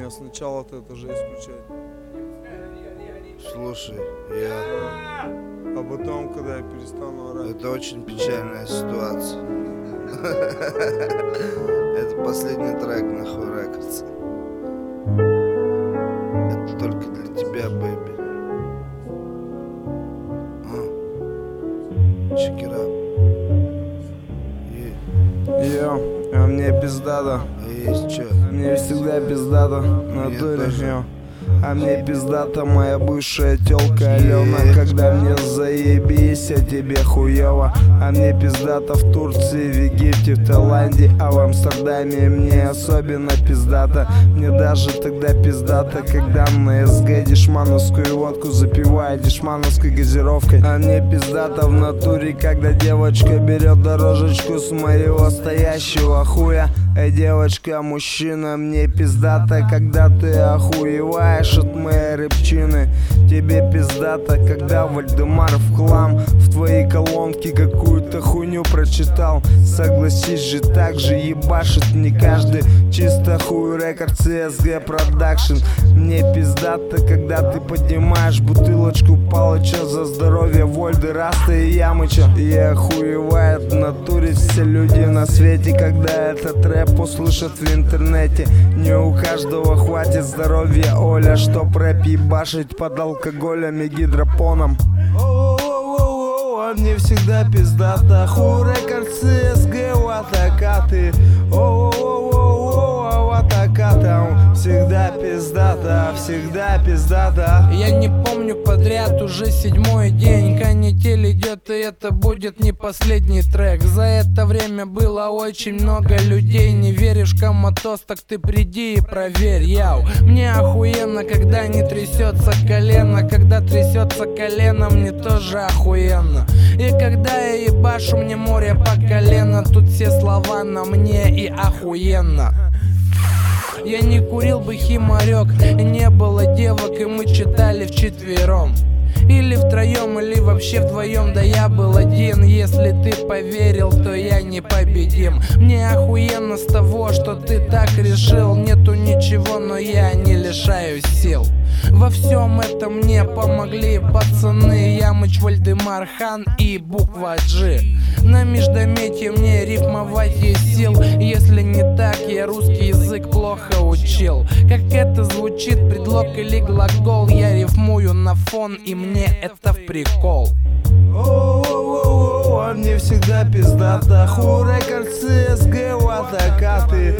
Не, сначала ты это же исключай. Слушай, я... А потом, когда я перестану орать. Это очень печальная ситуация. Это последний трек на Хуй Рекордс. Это только для тебя, бэйби. Check it out. Йо, а мне пиздато. А есть чё? Мне всегда пиздато. На натуре, йо. А мне пиздата моя бывшая тёлка Алена. Когда мне заебись, а тебе хуёво. А мне пиздата в Турции, в Египте, в Таиланде. А в Амстердаме мне особенно пиздата. Мне даже тогда пиздата, когда на СГ дешмановскую водку запиваю дешмановской газировкой. А мне пиздата в натуре, когда девочка берет дорожечку с моего стоящего хуя. Эй, девочка, мужчина, мне пиздата, когда ты охуеваешь от моей рыбчины. Тебе пиздата, когда Вальдемар в хлам в твоей колонке какую-то хуйню прочитал. Согласись же, так же ебашит не каждый. Чисто Хуй Рекордс и СГ Продакшн. Мне пиздата, когда ты поднимаешь бутылочку Палыча за здоровье Вольды, Раста и Ямыча. И охуевает в натуре все люди на свете, когда этот рэп услышат в интернете. Не у каждого хватит здоровья, Оля, чтоб рэп ебашить под алкоголем и гидропоном. А мне всегда пиздата. Хуй Рекордс и СГ Ватакаты. Ватаката. Всегда пиздата, всегда пиздата. Я не помню подряд уже 7-й день. Канитель идет, и это будет не последний трек. За это время было очень много людей. Не веришь в коматоз, так ты приди и проверь, яу. Мне охуенно, когда не трясется колено. Когда трясется колено, мне тоже охуенно. И когда я ебашу, мне море по колено. Тут все слова на мне и охуенно. Я не курил бы химарек, не было девок, и мы читали вчетвером. Или втроем, или вообще вдвоем, да я был один. Если ты поверил, то я непобедим. Мне охуенно с того, что ты так решил. Нету ничего, но я не лишаюсь сил. Во всем этом мне помогли пацаны Ямыч, Вальдемар, Хан и буква G. На междометье мне рифмовать есть сил. Если не так, я русский язык плохо учил. Как это звучит, предлог или глагол. Я рифмую на фон, и мне это в прикол. А мне всегда пиздата. Хуй Рекордс и СГ Ватакаты.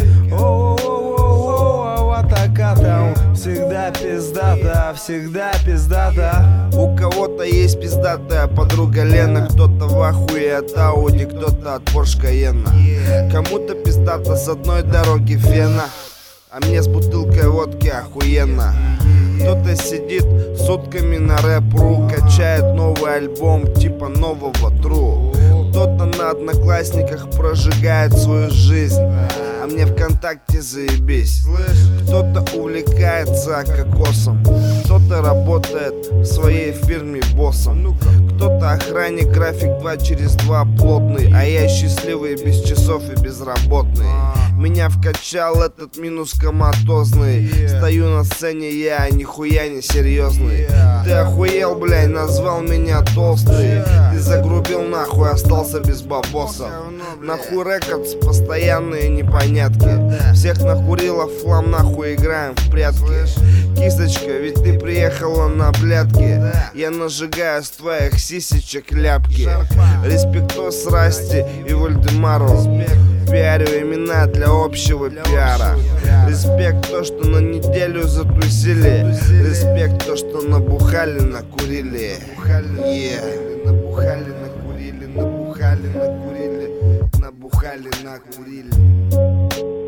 Ватаката. Всегда пиздата, всегда пиздата. У кого-то есть пиздатая подруга Лена. Кто-то в ахуе от Ауди, кто-то от Порш Каенна. Кому-то пиздата с одной дороги фена, а мне с бутылкой водки охуенно. Кто-то сидит сутками на рэп.ру, качает новый альбом типа нового Тру. Кто-то на Одноклассниках прожигает свою жизнь, а мне ВКонтакте заебись. Кто-то увлекается кокосом, кто-то работает в своей фирме боссом. Кто-то охранник, график 2/2 плотный, а я счастливый без часов и безработный. Меня вкачал этот минус коматозный. Стою на сцене, я нихуя не серьезный. Ты охуел, блядь, назвал меня толстый. Ты загрубил нахуй, остался без бабоса. Нахуй Рекордс, постоянные непонятки. Всех нахурила в хлам, нахуй играем в прятки. Кисочка, ведь ты приехала на блядки. Я нажигаю с твоих сисечек ляпки. Респектос Расти и Вальдемару. Пиарю имена для общего пиара. Респект то, что на неделю затусили. Респект то, что набухали, накурили. Набухали, накурили, набухали, накурили. Набухали, накурили.